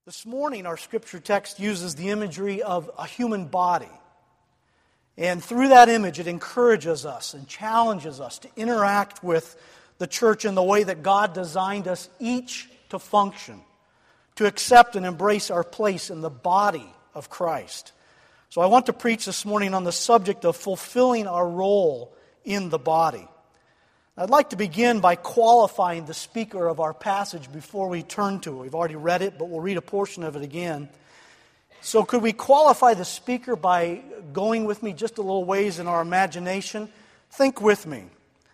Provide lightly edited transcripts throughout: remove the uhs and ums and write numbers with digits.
This morning, our scripture text uses the imagery of a human body. And through that image, it encourages us and challenges us to interact with the church in the way that God designed us each to function, to accept and embrace our place in the body of Christ. So I want to preach this morning on the subject of fulfilling our role in the body. I'd like to begin by qualifying the speaker of our passage before we turn to it. We've already read it, but we'll read a portion of it again. So could we qualify the speaker by going with me just a little ways in our imagination? Think with me.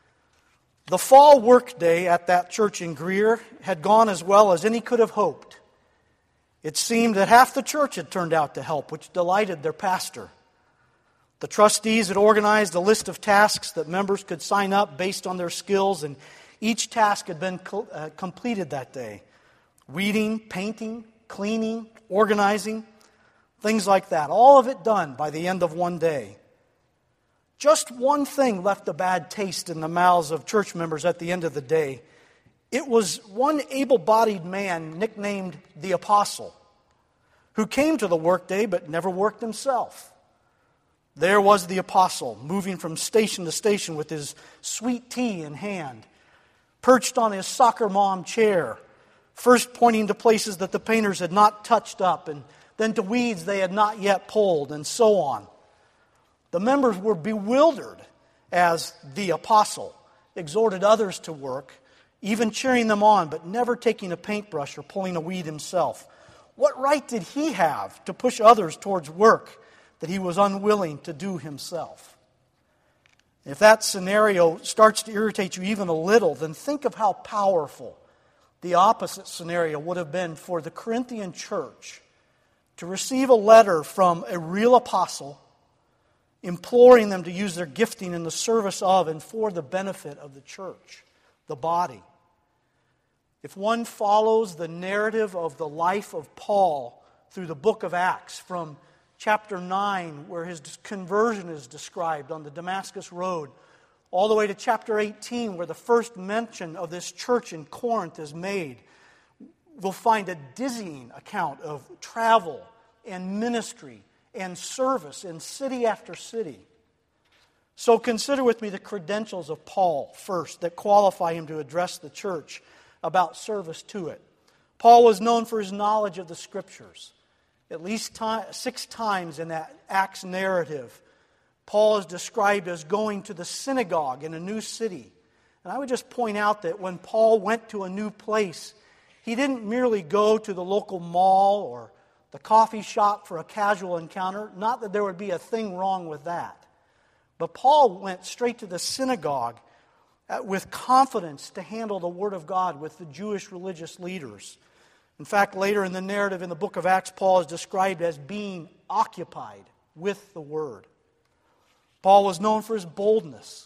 The fall workday at that church in Greer had gone as well as any could have hoped. It seemed that half the church had turned out to help, which delighted their pastor. The trustees had organized a list of tasks that members could sign up based on their skills, and each task had been completed that day. Weeding, painting, cleaning, organizing, things like that. All of it done by the end of one day. Just one thing left a bad taste in the mouths of church members at the end of the day. It was one able-bodied man nicknamed the Apostle, who came to the workday but never worked himself. There was the Apostle, moving from station to station with his sweet tea in hand, perched on his soccer mom chair, first pointing to places that the painters had not touched up, and then to weeds they had not yet pulled, and so on. The members were bewildered as the Apostle exhorted others to work, even cheering them on, but never taking a paintbrush or pulling a weed himself. What right did he have to push others towards work that he was unwilling to do himself? If that scenario starts to irritate you even a little, then think of how powerful the opposite scenario would have been for the Corinthian church to receive a letter from a real apostle imploring them to use their gifting in the service of and for the benefit of the church, the body. If one follows the narrative of the life of Paul through the book of Acts, from chapter 9, where his conversion is described on the Damascus Road, all the way to chapter 18, where the first mention of this church in Corinth is made, we'll find a dizzying account of travel and ministry and service in city after city. So consider with me the credentials of Paul first that qualify him to address the church about service to it. Paul was known for his knowledge of the Scriptures. At least 6 times in that Acts narrative, Paul is described as going to the synagogue in a new city. And I would just point out that when Paul went to a new place, he didn't merely go to the local mall or the coffee shop for a casual encounter. Not that there would be a thing wrong with that. But Paul went straight to the synagogue with confidence to handle the Word of God with the Jewish religious leaders. In fact, later in the narrative in the book of Acts, Paul is described as being occupied with the Word. Paul was known for his boldness.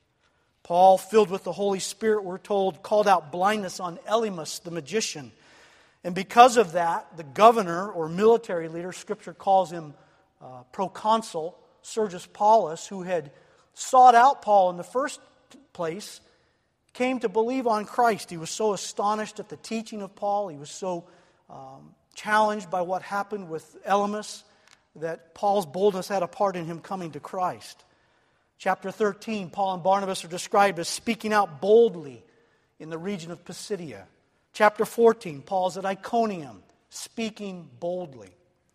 Paul, filled with the Holy Spirit, we're told, called out blindness on Elymas, the magician. And because of that, the governor or military leader, Scripture calls him proconsul, Sergius Paulus, who had sought out Paul in the first place, came to believe on Christ. He was so astonished at the teaching of Paul. He was so challenged by what happened with Elymas that Paul's boldness had a part in him coming to Christ. Chapter 13, Paul and Barnabas are described as speaking out boldly in the region of Pisidia. Chapter 14, Paul's at Iconium, speaking boldly.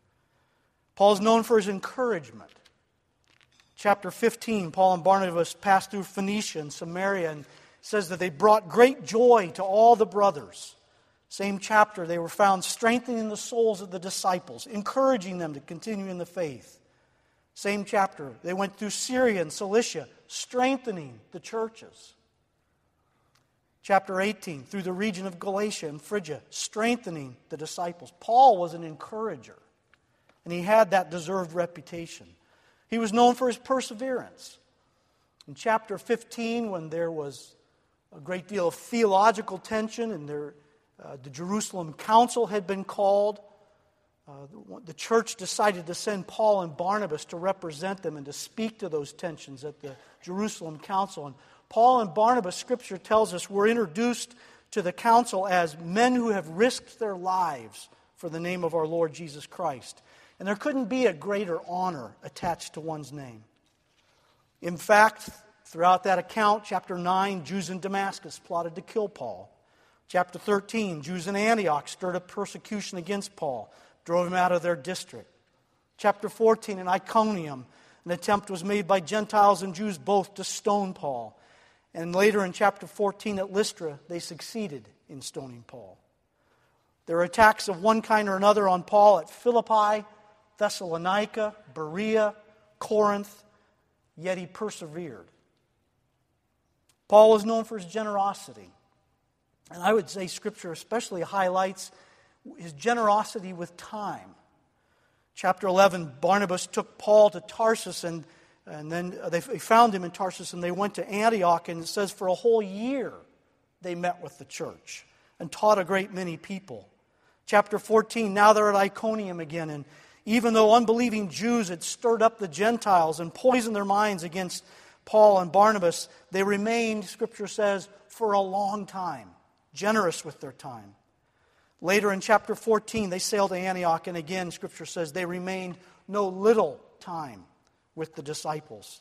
Paul's known for his encouragement. Chapter 15, Paul and Barnabas passed through Phoenicia and Samaria, and says that they brought great joy to all the brothers. Same chapter, they were found strengthening the souls of the disciples, encouraging them to continue in the faith. Same chapter, they went through Syria and Cilicia, strengthening the churches. Chapter 18, through the region of Galatia and Phrygia, strengthening the disciples. Paul was an encourager, and he had that deserved reputation. He was known for his perseverance. In chapter 15, when there was a great deal of theological tension, and the Jerusalem Council had been called, the church decided to send Paul and Barnabas to represent them and to speak to those tensions at the Jerusalem Council. And Paul and Barnabas, Scripture tells us, were introduced to the council as men who have risked their lives for the name of our Lord Jesus Christ. And there couldn't be a greater honor attached to one's name. In fact, throughout that account, chapter 9, Jews in Damascus plotted to kill Paul. Chapter 13, Jews in Antioch stirred up persecution against Paul, drove him out of their district. Chapter 14, in Iconium, an attempt was made by Gentiles and Jews both to stone Paul. And later in chapter 14 at Lystra, they succeeded in stoning Paul. There were attacks of one kind or another on Paul at Philippi, Thessalonica, Berea, Corinth, yet he persevered. Paul was known for his generosity. And I would say Scripture especially highlights his generosity with time. Chapter 11, Barnabas took Paul to Tarsus, and then they found him in Tarsus, and they went to Antioch, and it says for a whole year they met with the church and taught a great many people. Chapter 14, now they're at Iconium again, and even though unbelieving Jews had stirred up the Gentiles and poisoned their minds against Paul and Barnabas, they remained, Scripture says, for a long time, generous with their time. Later in chapter 14, they sailed to Antioch, and again, Scripture says, they remained no little time with the disciples.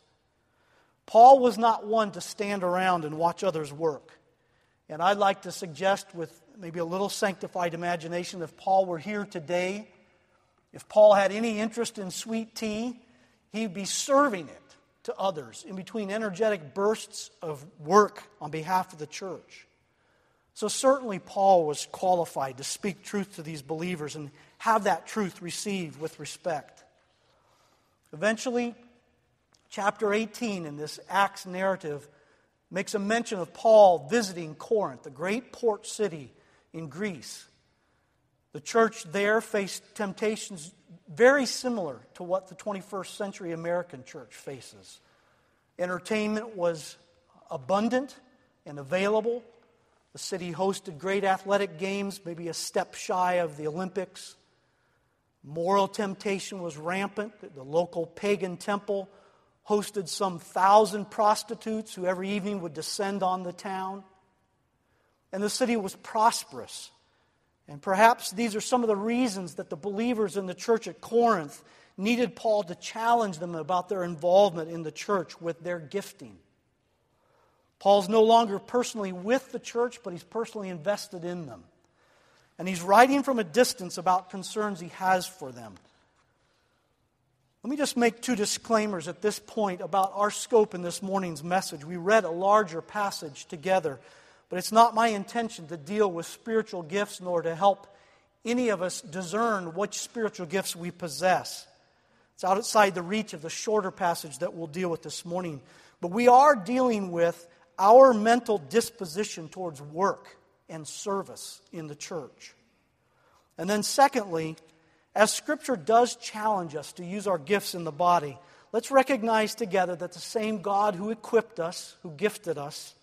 Paul was not one to stand around and watch others work. And I'd like to suggest with maybe a little sanctified imagination, if Paul were here today, if Paul had any interest in sweet tea, he'd be serving it to others in between energetic bursts of work on behalf of the church. So certainly Paul was qualified to speak truth to these believers and have that truth received with respect. Eventually, chapter 18 in this Acts narrative makes a mention of Paul visiting Corinth, the great port city in Greece. The church there faced temptations very similar to what the 21st century American church faces. Entertainment was abundant and available. The city hosted great athletic games, maybe a step shy of the Olympics. Moral temptation was rampant. The local pagan temple hosted some 1,000 prostitutes who every evening would descend on the town. And the city was prosperous. And perhaps these are some of the reasons that the believers in the church at Corinth needed Paul to challenge them about their involvement in the church with their gifting. Paul's no longer personally with the church, but he's personally invested in them. And he's writing from a distance about concerns he has for them. Let me just make two disclaimers at this point about our scope in this morning's message. We read a larger passage together, but it's not my intention to deal with spiritual gifts nor to help any of us discern which spiritual gifts we possess. It's outside the reach of the shorter passage that we'll deal with this morning. But we are dealing with our mental disposition towards work and service in the church. And then secondly, as Scripture does challenge us to use our gifts in the body, let's recognize together that the same God who equipped us, who gifted us,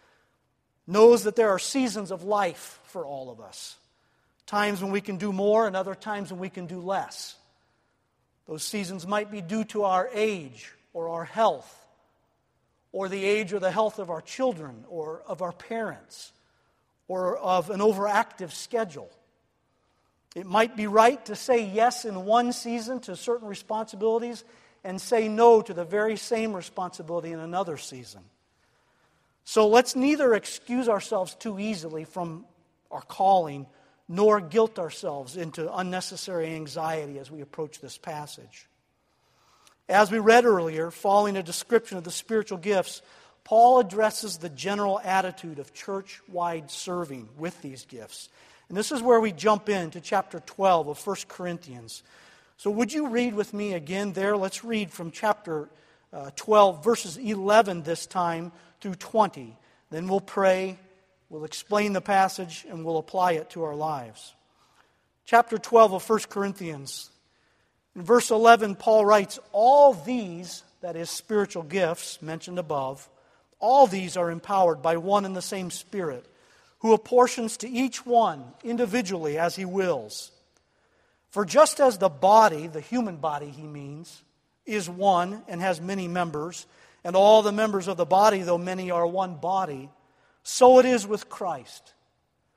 knows that there are seasons of life for all of us. Times when we can do more and other times when we can do less. Those seasons might be due to our age or our health, or the age or the health of our children or of our parents, or of an overactive schedule. It might be right to say yes in one season to certain responsibilities and say no to the very same responsibility in another season. So let's neither excuse ourselves too easily from our calling nor guilt ourselves into unnecessary anxiety as we approach this passage. As we read earlier, following a description of the spiritual gifts, Paul addresses the general attitude of church-wide serving with these gifts. And this is where we jump into chapter 12 of 1 Corinthians. So would you read with me again there? Let's read from chapter 12, verses 11 this time through 20. Then we'll pray, we'll explain the passage, and we'll apply it to our lives. Chapter 12 of 1 Corinthians. In verse 11, Paul writes, all these, that is spiritual gifts mentioned above, all these are empowered by one and the same Spirit, who apportions to each one individually as he wills. For just as the body, the human body he means, is one and has many members, and all the members of the body, though many, are one body, so it is with Christ.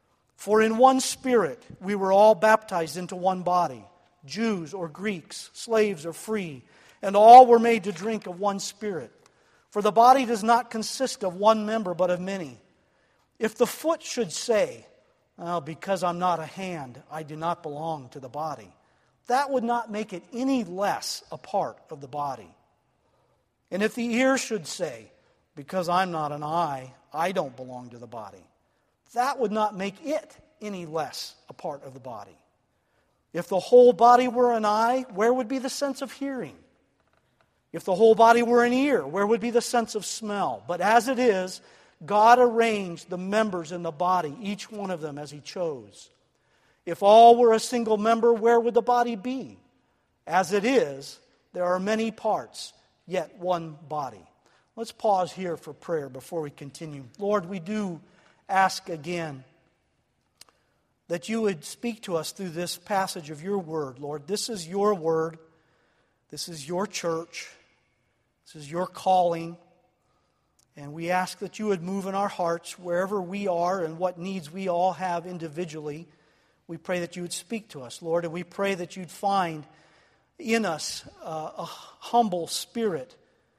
For in one Spirit we were all baptized into one body, Jews or Greeks, slaves or free, and all were made to drink of one Spirit. For the body does not consist of one member, but of many. If the foot should say, "Well, because I'm not a hand, I do not belong to the body," that would not make it any less a part of the body. And if the ear should say, "Because I'm not an eye, I don't belong to the body," that would not make it any less a part of the body. If the whole body were an eye, where would be the sense of hearing? If the whole body were an ear, where would be the sense of smell? But as it is, God arranged the members in the body, each one of them as He chose. If all were a single member, where would the body be? As it is, there are many parts, yet one body. Let's pause here for prayer before we continue. Lord, we do ask again that you would speak to us through this passage of your word, Lord. This is your word. This is your church. This is your calling. And we ask that you would move in our hearts wherever we are and what needs we all have individually. We pray that you would speak to us, Lord, and we pray that you'd find in us a humble spirit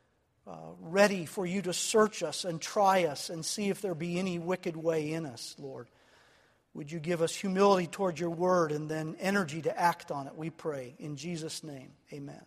ready for you to search us and try us and see if there be any wicked way in us, Lord. Would you give us humility toward your word and then energy to act on it, we pray. In Jesus' name, amen.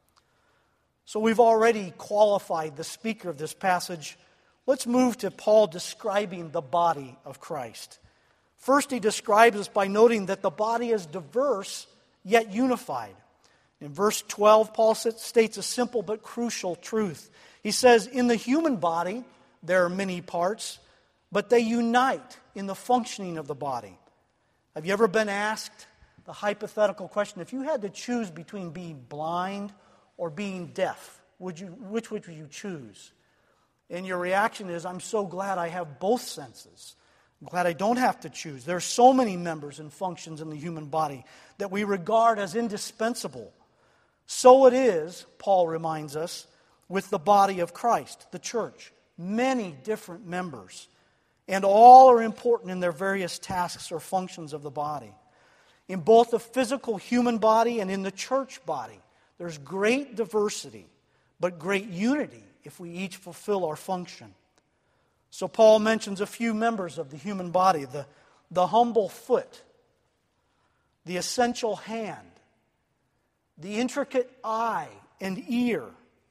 So we've already qualified the speaker of this passage. Let's move to Paul describing the body of Christ. First, he describes us by noting that the body is diverse yet unified. In verse 12, Paul states a simple but crucial truth. He says, in the human body, there are many parts, but they unite in the functioning of the body. Have you ever been asked the hypothetical question, if you had to choose between being blind or being deaf, which would you choose? And your reaction is, I'm so glad I have both senses. I'm glad I don't have to choose. There are so many members and functions in the human body that we regard as indispensable. So it is, Paul reminds us, with the body of Christ, the church. Many different members. And all are important in their various tasks or functions of the body. In both the physical human body and in the church body, there's great diversity, but great unity if we each fulfill our function. So Paul mentions a few members of the human body, the humble foot, the essential hand, the intricate eye and ear.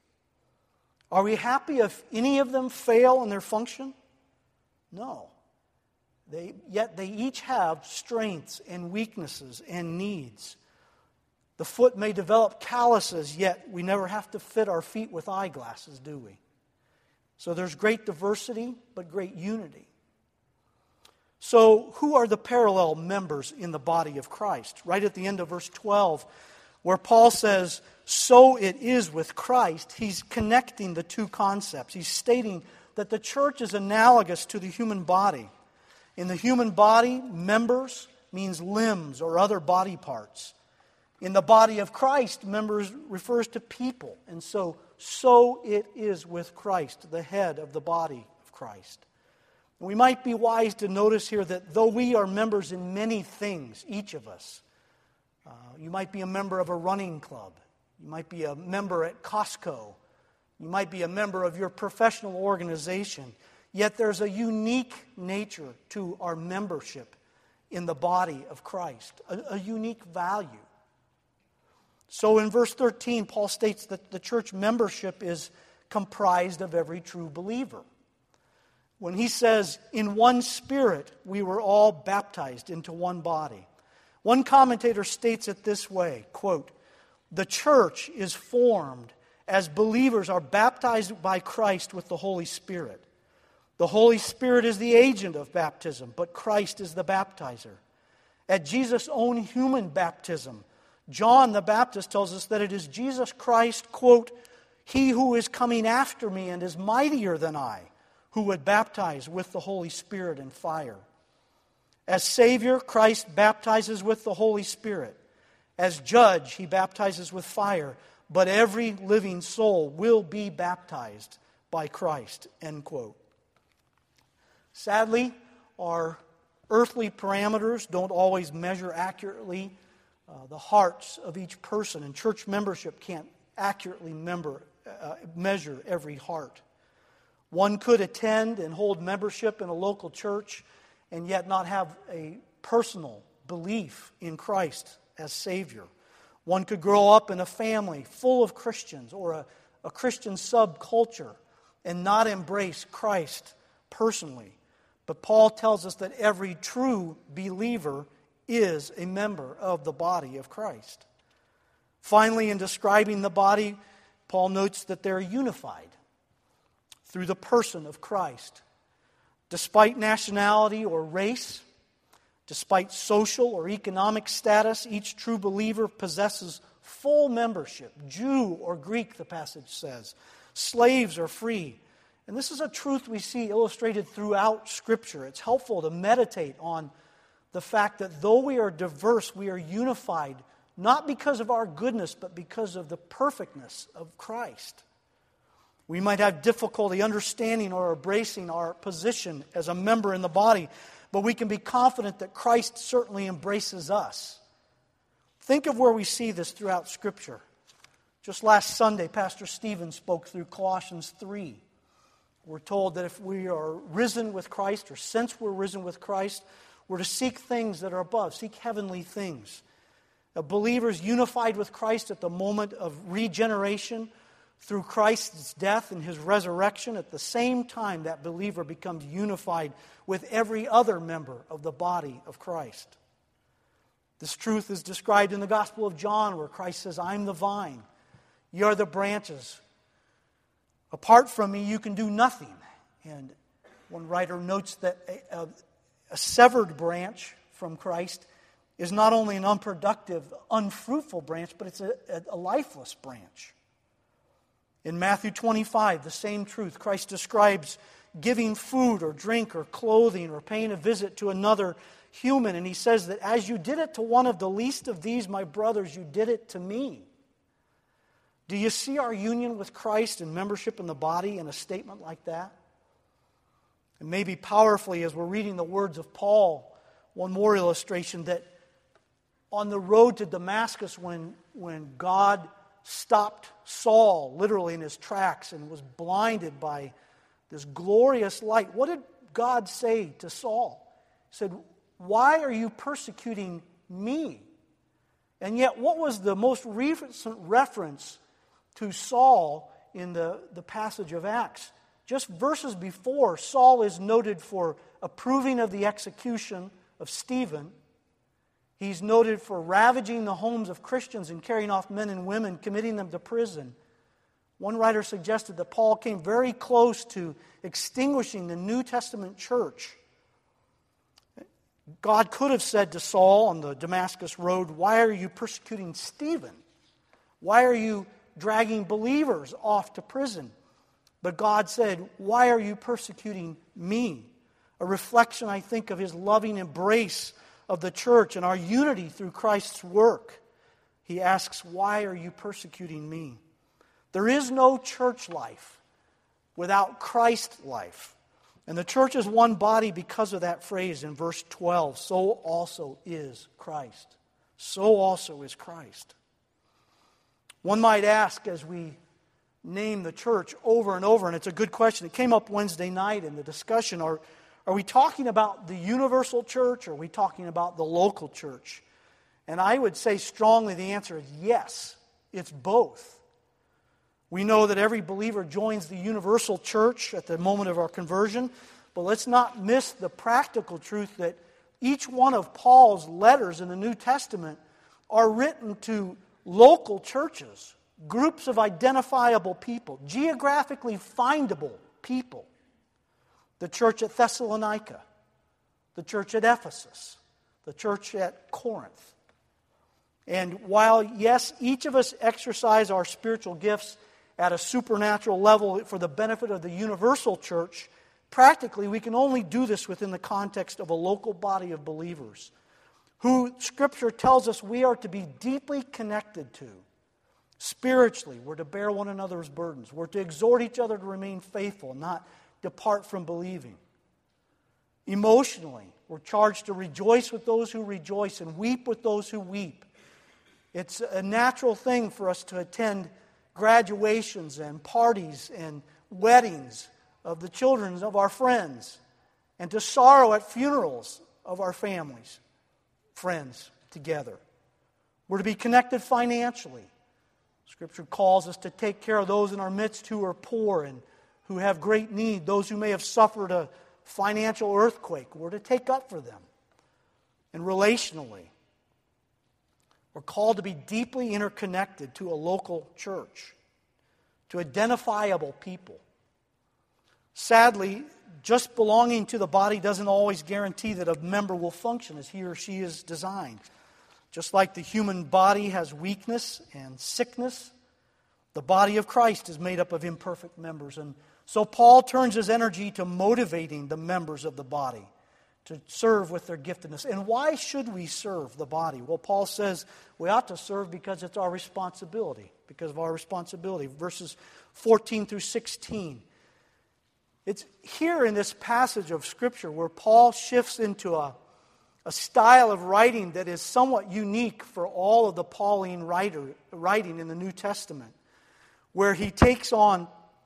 Are we happy if any of them fail in their function? No. Yet they each have strengths and weaknesses and needs. The foot may develop calluses, yet we never have to fit our feet with eyeglasses, do we? So there's great diversity, but great unity. So who are the parallel members in the body of Christ? Right at the end of verse 12, where Paul says, so it is with Christ, he's connecting the two concepts. He's stating that the church is analogous to the human body. In the human body, members means limbs or other body parts. In the body of Christ, members refers to people. And so it is with Christ, the head of the body of Christ. We might be wise to notice here that though we are members in many things, each of us, you might be a member of a running club. You might be a member at Costco. You might be a member of your professional organization. Yet there's a unique nature to our membership in the body of Christ, a unique value. So in verse 13, Paul states that the church membership is comprised of every true believer. When he says, in one Spirit we were all baptized into one body. One commentator states it this way, quote, the church is formed as believers are baptized by Christ with the Holy Spirit. The Holy Spirit is the agent of baptism, but Christ is the baptizer. At Jesus' own human baptism, John the Baptist tells us that it is Jesus Christ, quote, he who is coming after me and is mightier than I, who would baptize with the Holy Spirit and fire. As Savior, Christ baptizes with the Holy Spirit. As Judge, he baptizes with fire. But every living soul will be baptized by Christ, end quote. Sadly, our Earthly parameters don't always measure accurately the hearts of each person, and church membership can't accurately measure every heart. One could attend and hold membership in a local church and yet not have a personal belief in Christ as Savior. One could grow up in a family full of Christians or a Christian subculture and not embrace Christ personally. But Paul tells us that every true believer is a member of the body of Christ. Finally, in describing the body, Paul notes that they're unified through the person of Christ. Despite nationality or race, despite social or economic status, each true believer possesses full membership. Jew or Greek, the passage says. Slaves are free. And this is a truth we see illustrated throughout Scripture. It's helpful to meditate on the fact that though we are diverse, we are unified, not because of our goodness, but because of the perfectness of Christ. We might have difficulty understanding or embracing our position as a member in the body, but we can be confident that Christ certainly embraces us. Think of where we see this throughout Scripture. Just last Sunday, Pastor Stephen spoke through Colossians 3. We're told that if we are risen with Christ, or since we're risen with Christ, we're to seek things that are above, seek heavenly things. Believers unified with Christ at the moment of regeneration, through Christ's death and His resurrection, at the same time that believer becomes unified with every other member of the body of Christ. This truth is described in the Gospel of John, where Christ says, "I'm the vine, ye are the branches. Apart from me, you can do nothing." And one writer notes that a severed branch from Christ is not only an unproductive, unfruitful branch, but it's a lifeless branch. In Matthew 25, the same truth, Christ describes giving food or drink or clothing or paying a visit to another human. And He says that as you did it to one of the least of these, my brothers, you did it to me. Do you see our union with Christ and membership in the body in a statement like that? And maybe powerfully, as we're reading the words of Paul, one more illustration that on the road to Damascus, when God stopped Saul literally in his tracks and was blinded by this glorious light, what did God say to Saul? He said, "Why are you persecuting me?" And yet, what was the most recent reference to Saul in the passage of Acts? Just verses before, Saul is noted for approving of the execution of Stephen. He's noted for ravaging the homes of Christians and carrying off men and women, committing them to prison. One writer suggested that Paul came very close to extinguishing the New Testament church. God could have said to Saul on the Damascus road, "Why are you persecuting Stephen? Why are you dragging believers off to prison?" But God said, "Why are you persecuting me?" A reflection, I think, of His loving embrace of the church and our unity through Christ's work. He asks, "Why are you persecuting me?" There is no church life without Christ life. And the church is one body because of that phrase in verse 12. So also is Christ. So also is Christ. One might ask as we name the church over and over, and it's a good question. It came up Wednesday night in the discussion. Are we talking about the universal church, or are we talking about the local church? And I would say strongly the answer is yes, it's both. We know that every believer joins the universal church at the moment of our conversion, but let's not miss the practical truth that each one of Paul's letters in the New Testament are written to local churches, groups of identifiable people, geographically findable people. The church at Thessalonica, the church at Ephesus, the church at Corinth. And while, yes, each of us exercise our spiritual gifts at a supernatural level for the benefit of the universal church, practically we can only do this within the context of a local body of believers who Scripture tells us we are to be deeply connected to. Spiritually, we're to bear one another's burdens. We're to exhort each other to remain faithful, not depart from believing. Emotionally, We're charged to rejoice with those who rejoice and weep with those who weep. It's a natural thing for us to attend graduations and parties and weddings of the children of our friends, and to sorrow at funerals of our families, friends together. We're to be connected financially. Scripture calls us to take care of those in our midst who are poor and who have great need, those who may have suffered a financial earthquake. We're to take up for them. And relationally, we're called to be deeply interconnected to a local church, to identifiable people. Sadly, just belonging to the body doesn't always guarantee that a member will function as he or she is designed. Just like the human body has weakness and sickness, the body of Christ is made up of imperfect members. And so Paul turns his energy to motivating the members of the body to serve with their giftedness. And why should we serve the body? Well, Paul says we ought to serve because it's our responsibility. Because of our responsibility. Verses 14 through 16. It's here in this passage of Scripture where Paul shifts into a style of writing that is somewhat unique for all of the Pauline writing in the New Testament, where he takes on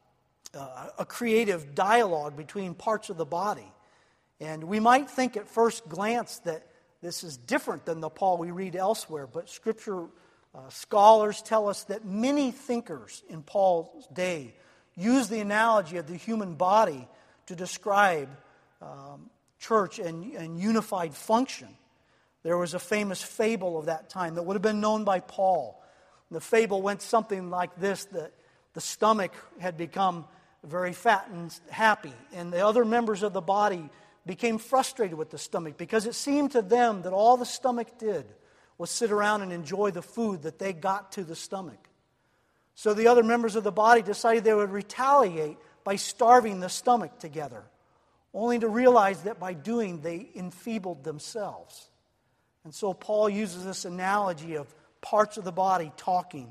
a creative dialogue between parts of the body. And we might think at first glance that this is different than the Paul we read elsewhere, but Scripture scholars tell us that many thinkers in Paul's day use the analogy of the human body to describe church and unified function. There was a famous fable of that time that would have been known by Paul. The fable went something like this, that the stomach had become very fat and happy, and the other members of the body became frustrated with the stomach because it seemed to them that all the stomach did was sit around and enjoy the food that they got to the stomach. So the other members of the body decided they would retaliate by starving the stomach together, only to realize that by doing they enfeebled themselves. And so Paul uses this analogy of parts of the body talking.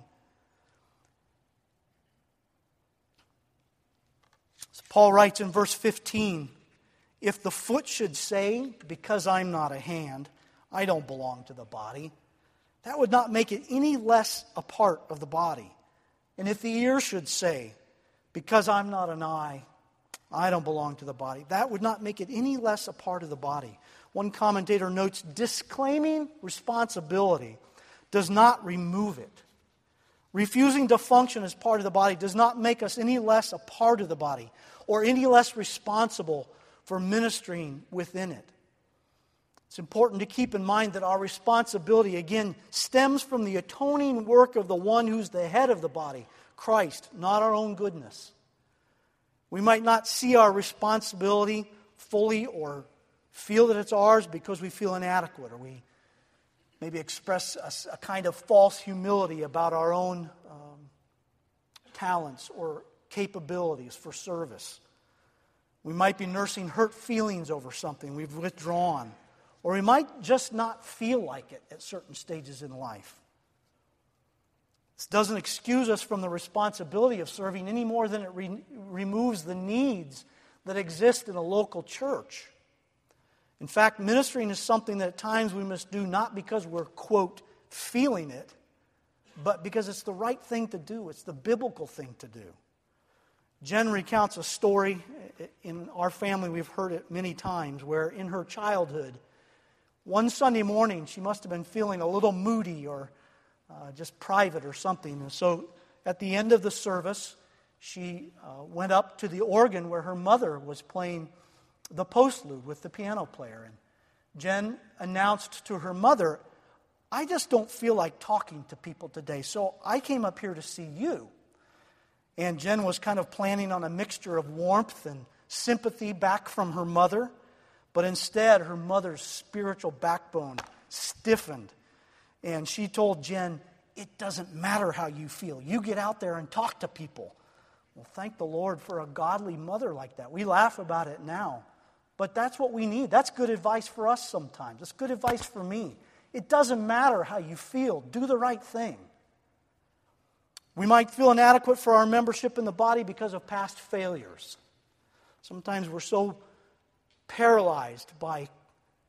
So Paul writes in verse 15, "If the foot should say, 'Because I'm not a hand, I don't belong to the body,' that would not make it any less a part of the body. And if the ear should say, 'Because I'm not an eye, I don't belong to the body,' that would not make it any less a part of the body." One commentator notes, disclaiming responsibility does not remove it. Refusing to function as part of the body does not make us any less a part of the body or any less responsible for ministering within it. It's important to keep in mind that our responsibility, again, stems from the atoning work of the one who's the head of the body, Christ, not our own goodness. We might not see our responsibility fully or feel that it's ours because we feel inadequate, or we maybe express a kind of false humility about our own talents or capabilities for service. We might be nursing hurt feelings over something we've withdrawn, or we might just not feel like it at certain stages in life. This doesn't excuse us from the responsibility of serving any more than it removes the needs that exist in a local church. In fact, ministering is something that at times we must do not because we're, quote, feeling it, but because it's the right thing to do. It's the biblical thing to do. Jen recounts a story in our family, we've heard it many times, where in her childhood, one Sunday morning, she must have been feeling a little moody or just private or something. And so at the end of the service, she went up to the organ where her mother was playing the postlude with the piano player. And Jen announced to her mother, "I just don't feel like talking to people today, so I came up here to see you." And Jen was kind of planning on a mixture of warmth and sympathy back from her mother, but instead her mother's spiritual backbone stiffened. And she told Jen, "It doesn't matter how you feel. You get out there and talk to people." Well, thank the Lord for a godly mother like that. We laugh about it now, but that's what we need. That's good advice for us sometimes. It's good advice for me. It doesn't matter how you feel. Do the right thing. We might feel inadequate for our membership in the body because of past failures. Sometimes we're so paralyzed by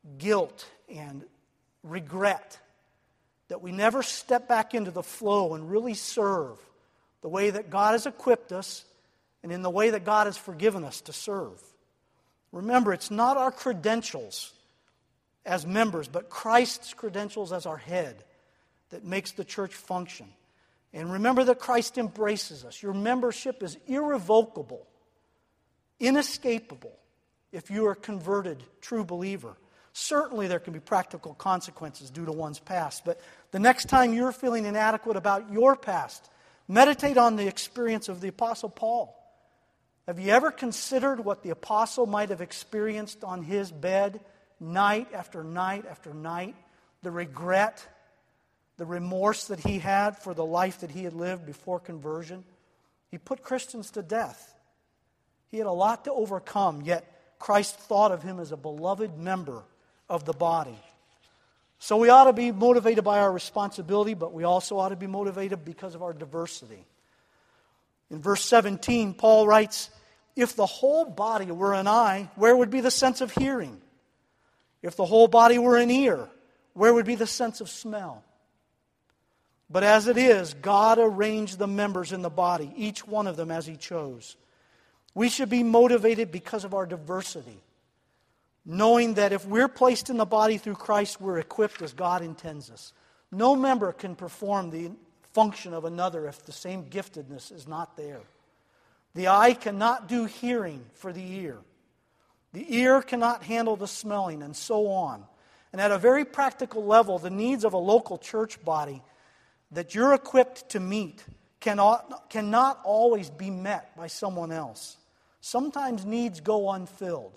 guilt and regret that we never step back into the flow and really serve the way that God has equipped us and in the way that God has forgiven us to serve. Remember, it's not our credentials as members, but Christ's credentials as our head that makes the church function. And remember that Christ embraces us. Your membership is irrevocable, inescapable, if you are a converted, true believer. Certainly there can be practical consequences due to one's past, but the next time you're feeling inadequate about your past, meditate on the experience of the Apostle Paul. Have you ever considered what the Apostle might have experienced on his bed night after night after night? The regret, the remorse that he had for the life that he had lived before conversion. He put Christians to death. He had a lot to overcome, yet Christ thought of him as a beloved member of the body. So we ought to be motivated by our responsibility, but we also ought to be motivated because of our diversity. In verse 17, Paul writes, "If the whole body were an eye, where would be the sense of hearing? If the whole body were an ear, where would be the sense of smell? But as it is, God arranged the members in the body, each one of them as He chose. We should be motivated because of our diversity, knowing that if we're placed in the body through Christ, we're equipped as God intends us. No member can perform the function of another if the same giftedness is not there. The eye cannot do hearing for the ear. The ear cannot handle the smelling, and so on. And at a very practical level, the needs of a local church body that you're equipped to meet cannot always be met by someone else. Sometimes needs go unfilled.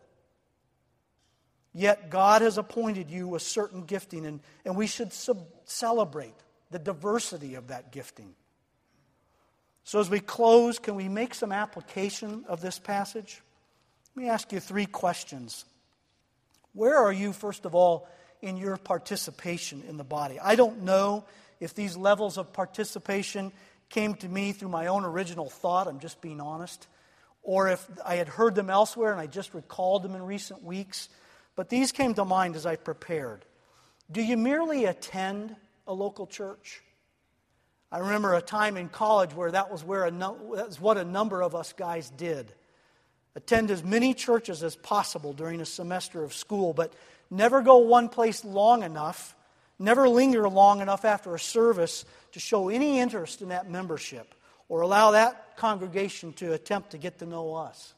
Yet God has appointed you a certain gifting, and we should celebrate the diversity of that gifting. So as we close, can we make some application of this passage? Let me ask you 3 questions. Where are you, first of all, in your participation in the body? I don't know if these levels of participation came to me through my own original thought, I'm just being honest, or if I had heard them elsewhere and I just recalled them in recent weeks. But these came to mind as I prepared. Do you merely attend a local church? I remember a time in college where that was what a number of us guys did. Attend as many churches as possible during a semester of school, but never go one place long enough, never linger long enough after a service to show any interest in that membership or allow that congregation to attempt to get to know us.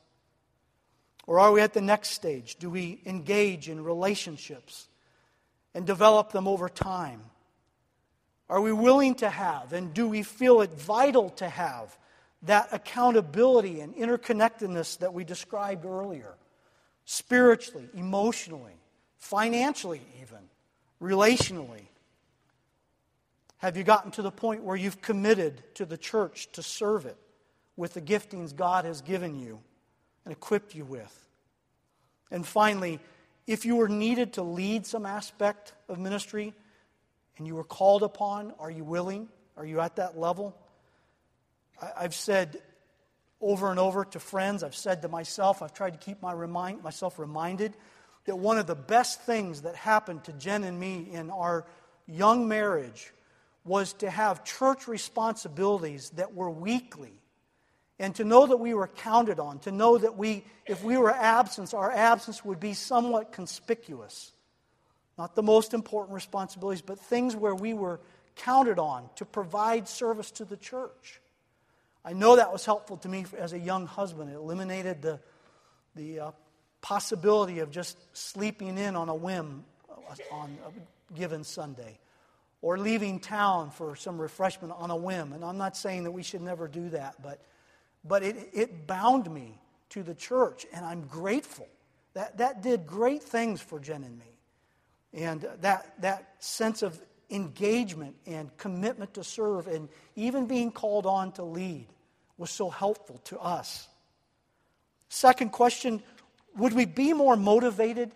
Or are we at the next stage? Do we engage in relationships and develop them over time? Are we willing to have, and do we feel it vital to have, that accountability and interconnectedness that we described earlier? Spiritually, emotionally, financially even, relationally. Have you gotten to the point where you've committed to the church to serve it with the giftings God has given you and equipped you with? And finally, if you were needed to lead some aspect of ministry and you were called upon, are you willing? Are you at that level? I've said over and over to friends, I've said to myself, I've tried to keep myself reminded that one of the best things that happened to Jen and me in our young marriage was to have church responsibilities that were weekly, and to know that we were counted on, to know that if we were absent, our absence would be somewhat conspicuous. Not the most important responsibilities, but things where we were counted on to provide service to the church. I know that was helpful to me as a young husband. It eliminated the possibility of just sleeping in on a whim on a given Sunday, or leaving town for some refreshment on a whim. And I'm not saying that we should never do that, but it bound me to the church, and I'm grateful. That did great things for Jen and me. And that sense of engagement and commitment to serve and even being called on to lead was so helpful to us. Second question, would we be more motivated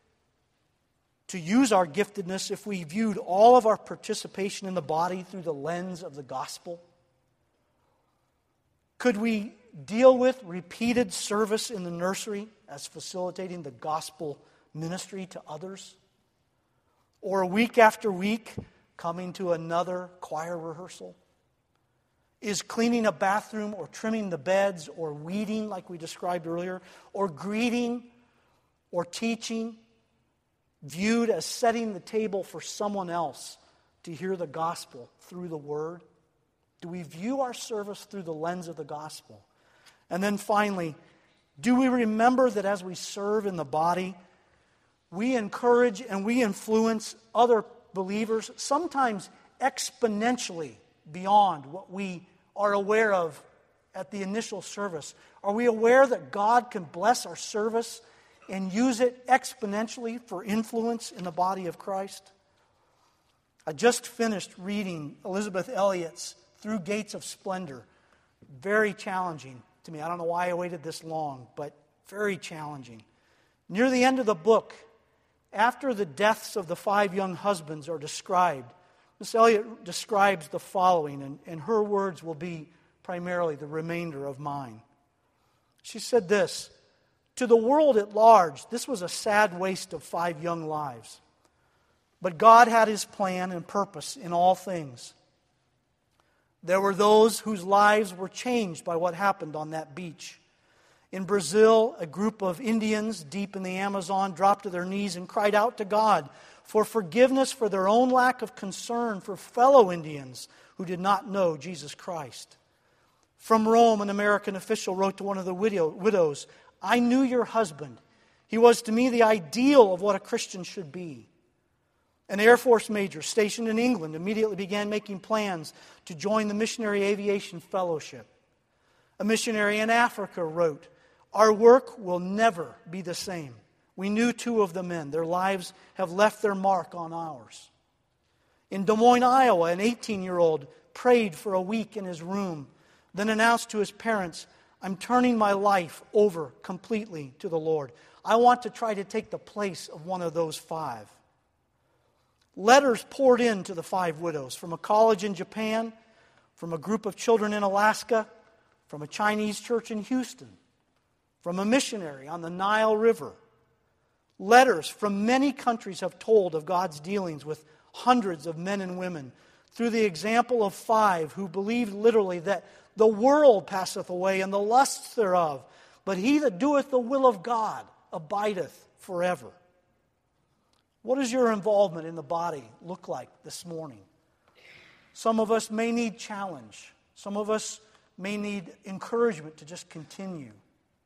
to use our giftedness if we viewed all of our participation in the body through the lens of the gospel? Could we deal with repeated service in the nursery as facilitating the gospel ministry to others? Or week after week, coming to another choir rehearsal? Is cleaning a bathroom or trimming the beds or weeding, like we described earlier, or greeting or teaching viewed as setting the table for someone else to hear the gospel through the Word? Do we view our service through the lens of the gospel? And then finally, do we remember that as we serve in the body, we encourage and we influence other believers, sometimes exponentially beyond what we are aware of at the initial service? Are we aware that God can bless our service and use it exponentially for influence in the body of Christ? I just finished reading Elisabeth Elliot's Through Gates of Splendor. Very challenging to me. I don't know why I waited this long, but very challenging. Near the end of the book, after the deaths of the 5 young husbands are described, Miss Elliot describes the following, and her words will be primarily the remainder of mine. She said this: "To the world at large, this was a sad waste of 5 young lives. But God had His plan and purpose in all things. There were those whose lives were changed by what happened on that beach. In Brazil, a group of Indians deep in the Amazon dropped to their knees and cried out to God for forgiveness for their own lack of concern for fellow Indians who did not know Jesus Christ. From Rome, an American official wrote to one of the widows, 'I knew your husband. He was to me the ideal of what a Christian should be.' An Air Force major stationed in England immediately began making plans to join the Missionary Aviation Fellowship. A missionary in Africa wrote, 'Our work will never be the same. We knew 2 of the men. Their lives have left their mark on ours.' In Des Moines, Iowa, an 18-year-old prayed for a week in his room, then announced to his parents, 'I'm turning my life over completely to the Lord. I want to try to take the place of one of those 5. Letters poured in to the 5 widows from a college in Japan, from a group of children in Alaska, from a Chinese church in Houston, from a missionary on the Nile River. Letters from many countries have told of God's dealings with hundreds of men and women through the example of 5 who believed literally that the world passeth away and the lusts thereof, but he that doeth the will of God abideth forever.' What does your involvement in the body look like this morning? Some of us may need challenge. Some of us may need encouragement to just continue.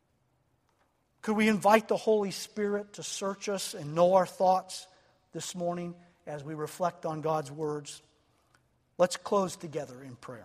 Could we invite the Holy Spirit to search us and know our thoughts this morning as we reflect on God's words? Let's close together in prayer.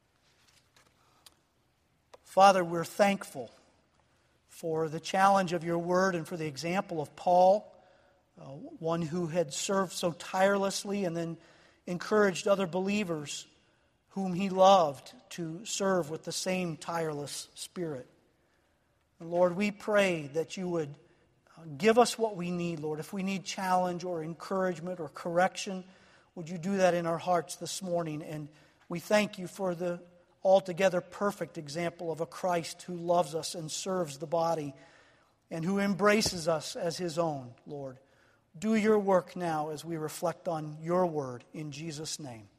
Father, we're thankful for the challenge of your word and for the example of Paul, one who had served so tirelessly and then encouraged other believers whom he loved to serve with the same tireless spirit. And Lord, we pray that you would give us what we need, Lord. If we need challenge or encouragement or correction, would you do that in our hearts this morning? And we thank you for the altogether perfect example of a Christ who loves us and serves the body and who embraces us as his own, Lord. Do your work now as we reflect on your word in Jesus' name.